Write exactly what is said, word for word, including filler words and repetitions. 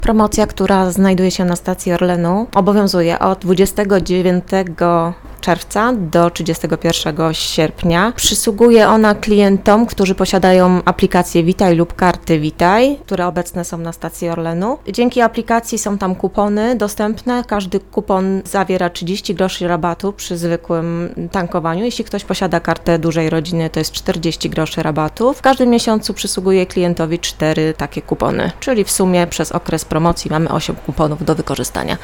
Promocja, która znajduje się na stacji Orlenu, obowiązuje od dwudziestego dziewiątego czerwca do trzydziestego pierwszego sierpnia. Przysługuje ona klientom, którzy posiadają aplikację Witaj lub karty Witaj, które obecne są na stacji Orlenu. Dzięki aplikacji są tam kupony dostępne. Każdy kupon zawiera trzydzieści groszy rabatu przy zwykłym tankowaniu. Jeśli ktoś posiada kartę dużej rodziny, to jest czterdzieści groszy rabatu. W każdym miesiącu przysługuje klientowi cztery takie kupony, czyli w sumie przez okres promocji mamy osiem kuponów do wykorzystania.